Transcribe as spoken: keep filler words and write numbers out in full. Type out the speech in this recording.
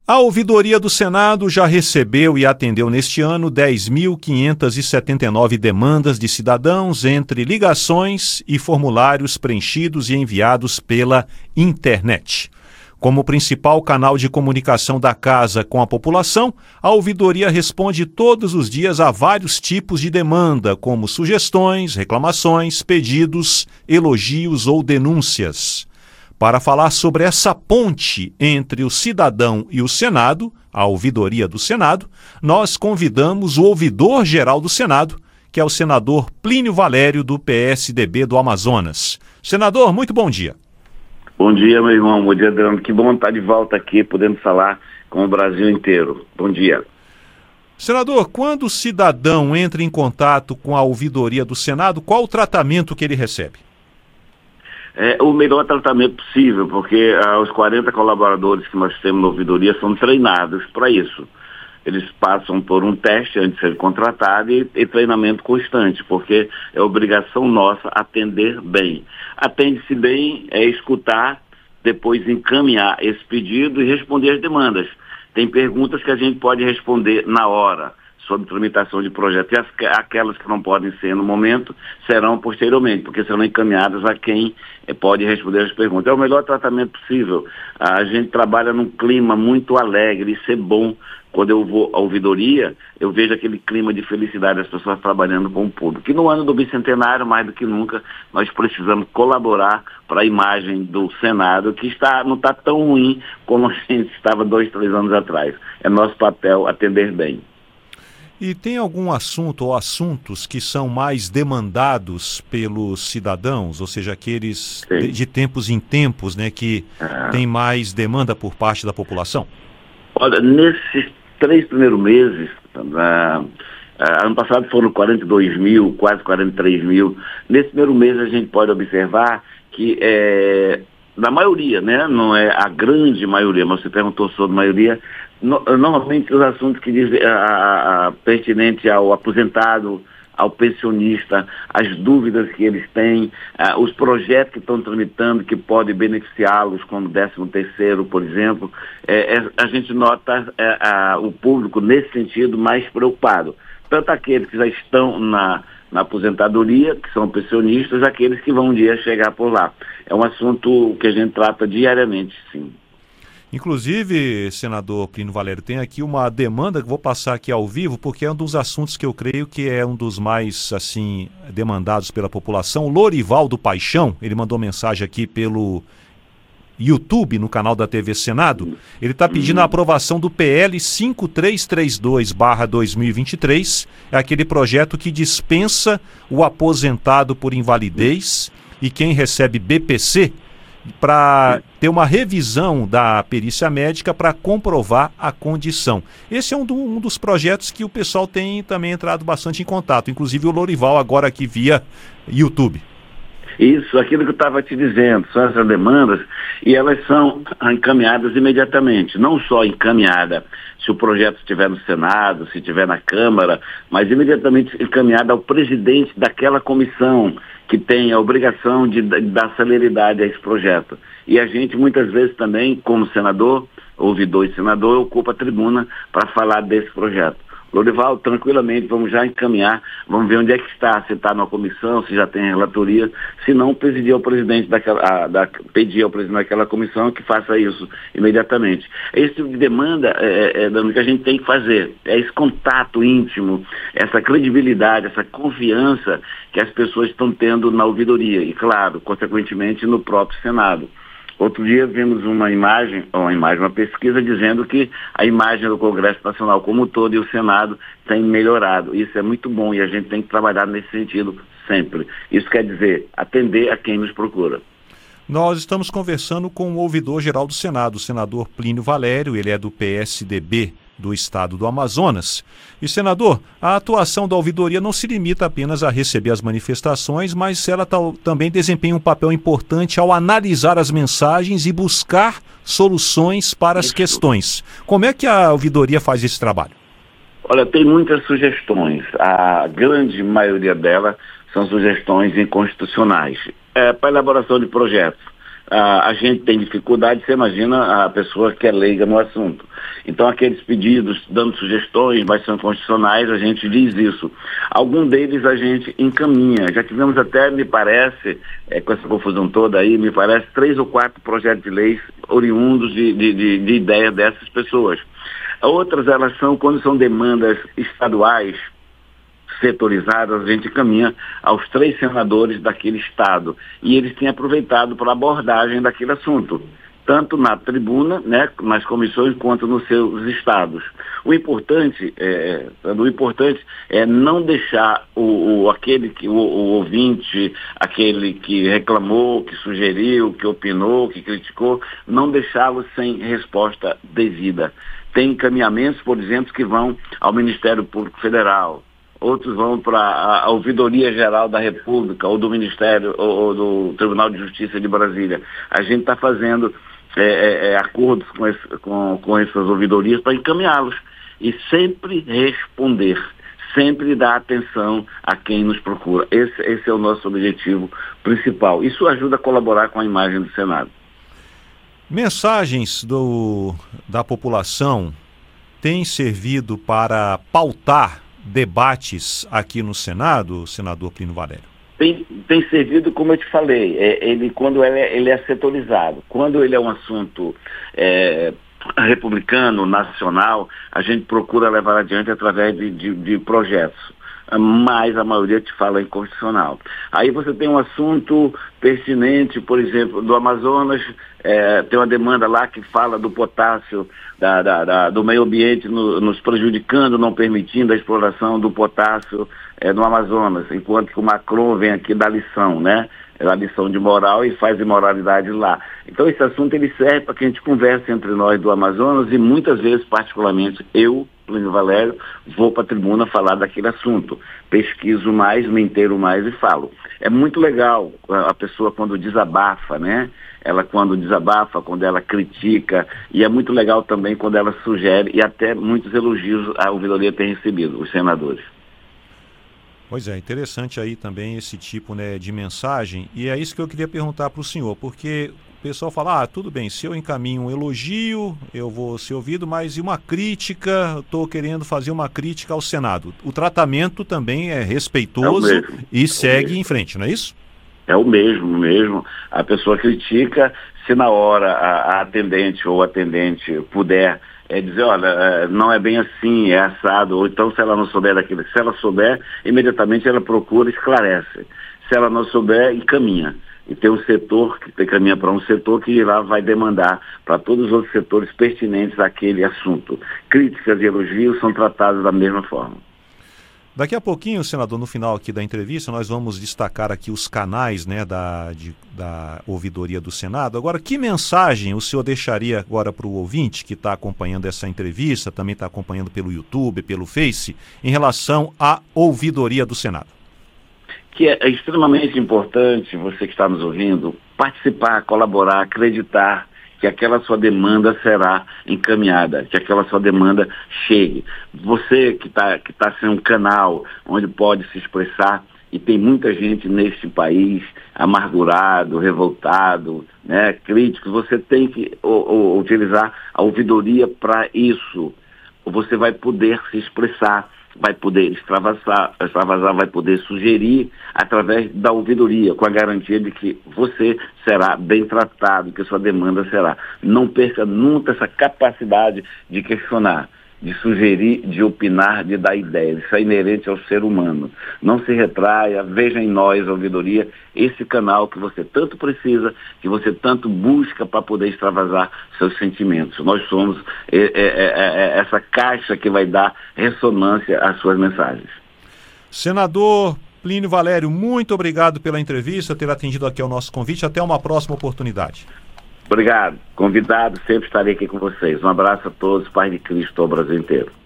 A Ouvidoria do Senado já recebeu e atendeu neste ano dez mil quinhentas e setenta e nove demandas de cidadãos entre ligações e formulários preenchidos e enviados pela internet. Como principal canal de comunicação da Casa com a população, a Ouvidoria responde todos os dias a vários tipos de demanda, como sugestões, reclamações, pedidos, elogios ou denúncias. Para falar sobre essa ponte entre o cidadão e o Senado, a Ouvidoria do Senado, nós convidamos o ouvidor-geral do Senado, que é o senador Plínio Valério, do P S D B do Amazonas. Senador, muito bom dia. Bom dia, meu irmão. Bom dia, Adriano. Que bom estar de volta aqui, podendo falar com o Brasil inteiro. Bom dia. Senador, quando o cidadão entra em contato com a Ouvidoria do Senado, qual o tratamento que ele recebe? É o melhor tratamento possível, porque ah, os quarenta colaboradores que nós temos na ouvidoria são treinados para isso. Eles passam por um teste antes de ser contratados e, e treinamento constante, porque é obrigação nossa atender bem. Atende-se bem é escutar, depois encaminhar esse pedido e responder as demandas. Tem perguntas que a gente pode responder na hora, sobre tramitação de projeto, e as, aquelas que não podem ser no momento serão posteriormente, porque serão encaminhadas a quem eh, pode responder as perguntas. É o melhor tratamento possível. A gente trabalha num clima muito alegre, isso é bom. Quando eu vou à ouvidoria, eu vejo aquele clima de felicidade das pessoas trabalhando com o público. E no ano do bicentenário, mais do que nunca, nós precisamos colaborar para a imagem do Senado, que está, não está tão ruim como a gente estava dois, três anos atrás. É nosso papel atender bem. E tem algum assunto ou assuntos que são mais demandados pelos cidadãos, ou seja, aqueles de, de tempos em tempos, né, que ah. tem mais demanda por parte da população? Olha, nesses três primeiros meses, ah, ah, ano passado foram quarenta e dois mil, quase quarenta e três mil. Nesse primeiro mês a gente pode observar que é, na maioria, né, não é a grande maioria, mas você perguntou sobre a maioria, no, normalmente os assuntos que dizem a, a, pertinente ao aposentado, ao pensionista, as dúvidas que eles têm, uh, os projetos que estão tramitando que podem beneficiá-los, como décimo terceiro, por exemplo, é, é, a gente nota é, a, o público nesse sentido mais preocupado. Tanto aqueles que já estão na, na aposentadoria, que são pensionistas, aqueles que vão um dia chegar por lá. É um assunto que a gente trata diariamente, sim. Inclusive, senador Plínio Valério, tem aqui uma demanda que vou passar aqui ao vivo, porque é um dos assuntos que eu creio que é um dos mais, assim, demandados pela população. O Lorival do Paixão, ele mandou mensagem aqui pelo YouTube, no canal da T V Senado. Ele está pedindo a aprovação do P L cinco três três dois barra dois mil e vinte e três, é aquele projeto que dispensa o aposentado por invalidez e quem recebe B P C, para ter uma revisão da perícia médica para comprovar a condição. Esse é um, do, um dos projetos que o pessoal tem também entrado bastante em contato, inclusive o Lorival agora aqui via YouTube. Isso, aquilo que eu estava te dizendo, são essas demandas e elas são encaminhadas imediatamente, não só encaminhada se o projeto estiver no Senado, se estiver na Câmara, mas imediatamente encaminhada ao presidente daquela comissão que tem a obrigação de dar celeridade a esse projeto. E a gente muitas vezes também, como senador, ouvidor e senador, ocupa a tribuna para falar desse projeto. Lorival, tranquilamente, vamos já encaminhar, vamos ver onde é que está, se está na comissão, se já tem relatoria, se não, pedir ao presidente daquela, a, da, pedir ao presidente daquela comissão que faça isso imediatamente. Esse tipo de demanda é, é, é que a gente tem que fazer, é esse contato íntimo, essa credibilidade, essa confiança que as pessoas estão tendo na ouvidoria e, claro, consequentemente, no próprio Senado. Outro dia vimos uma imagem, uma imagem, uma pesquisa dizendo que a imagem do Congresso Nacional como um todo e o Senado tem melhorado. Isso é muito bom e a gente tem que trabalhar nesse sentido sempre. Isso quer dizer atender a quem nos procura. Nós estamos conversando com o ouvidor-geral do Senado, o senador Plínio Valério, ele é do P S D B do estado do Amazonas. E, senador, a atuação da ouvidoria não se limita apenas a receber as manifestações, mas ela também desempenha um papel importante ao analisar as mensagens e buscar soluções para as questões. Como é que a ouvidoria faz esse trabalho? Olha, tem muitas sugestões. A grande maioria delas são sugestões inconstitucionais. É, para elaboração de projetos, a, a gente tem dificuldade, você imagina a pessoa que é leiga no assunto. Então, aqueles pedidos, dando sugestões, mas são constitucionais, a gente diz isso. Algum deles a gente encaminha. Já tivemos até, me parece, é, com essa confusão toda aí, me parece, três ou quatro projetos de leis oriundos de, de, de, de ideia dessas pessoas. Outras, elas são, quando são demandas estaduais, setorizadas, a gente encaminha aos três senadores daquele estado. E eles têm aproveitado para a abordagem daquele assunto, tanto na tribuna, né, nas comissões, quanto nos seus estados. O importante é, o importante é não deixar o, o, aquele que, o, o ouvinte, aquele que reclamou, que sugeriu, que opinou, que criticou, não deixá-lo sem resposta devida. Tem encaminhamentos, por exemplo, que vão ao Ministério Público Federal, outros vão para a Ouvidoria Geral da República, ou do Ministério, ou, ou do Tribunal de Justiça de Brasília. A gente está fazendo é, é, é, acordos com, esse, com, com essas ouvidorias para encaminhá-los e sempre responder, sempre dar atenção a quem nos procura. Esse, esse é o nosso objetivo principal. Isso ajuda a colaborar com a imagem do Senado. Mensagens do, da população têm servido para pautar debates aqui no Senado, senador Plínio Valério? Tem, tem servido, como eu te falei, é, ele, quando ele é, ele é setorizado. Quando ele é um assunto é, republicano, nacional, a gente procura levar adiante através de, de, de projetos. Mas a maioria te fala em constitucional. Aí você tem um assunto pertinente, por exemplo, do Amazonas, é, tem uma demanda lá que fala do potássio, da, da, da, do meio ambiente no, nos prejudicando, não permitindo a exploração do potássio é, no Amazonas, enquanto que o Macron vem aqui dar lição, né? É a lição de moral e faz imoralidade lá. Então esse assunto ele serve para que a gente converse entre nós do Amazonas e muitas vezes, particularmente, eu, Plínio Valério, vou para a tribuna falar daquele assunto. Pesquiso mais, me inteiro mais e falo. É muito legal a pessoa quando desabafa, né? Ela quando desabafa, quando ela critica, e é muito legal também quando ela sugere, e até muitos elogios a ouvidoria tem recebido, os senadores. Pois é, interessante aí também esse tipo, né, de mensagem, e é isso que eu queria perguntar para o senhor, porque o pessoal fala, ah, tudo bem, se eu encaminho um elogio, eu vou ser ouvido, mas e uma crítica, estou querendo fazer uma crítica ao Senado. O tratamento também é respeitoso é e é segue em frente, não é isso? É o mesmo, mesmo. A pessoa critica, se na hora a, a atendente ou atendente puder é dizer, olha, não é bem assim, é assado, ou então se ela não souber daquilo, se ela souber, imediatamente ela procura e esclarece. Se ela não souber, encaminha. E tem um setor que encaminha para um setor que lá vai demandar para todos os outros setores pertinentes àquele assunto. Críticas e elogios são tratados da mesma forma. Daqui a pouquinho, senador, no final aqui da entrevista, nós vamos destacar aqui os canais, né, da, de, da ouvidoria do Senado. Agora, que mensagem o senhor deixaria agora para o ouvinte que está acompanhando essa entrevista, também está acompanhando pelo YouTube, pelo Face, em relação à ouvidoria do Senado? Que é extremamente importante, você que está nos ouvindo, participar, colaborar, acreditar que aquela sua demanda será encaminhada, que aquela sua demanda chegue. Você que está que tá sendo um canal onde pode se expressar, e tem muita gente neste país amargurado, revoltado, né, crítico, você tem que o, o, utilizar a ouvidoria para isso. Você vai poder se expressar, vai poder extravasar, extravasar, vai poder sugerir através da ouvidoria, com a garantia de que você será bem tratado, que sua demanda será. Não perca nunca essa capacidade de questionar, de sugerir, de opinar, de dar ideias. Isso é inerente ao ser humano. Não se retraia, veja em nós, a ouvidoria, esse canal que você tanto precisa, que você tanto busca para poder extravasar seus sentimentos. Nós somos é, é, é, é, essa caixa que vai dar ressonância às suas mensagens. Senador Plínio Valério, muito obrigado pela entrevista, ter atendido aqui ao nosso convite. Até uma próxima oportunidade. Obrigado. Convidado, sempre estarei aqui com vocês. Um abraço a todos, Pai de Cristo, ao Brasil inteiro.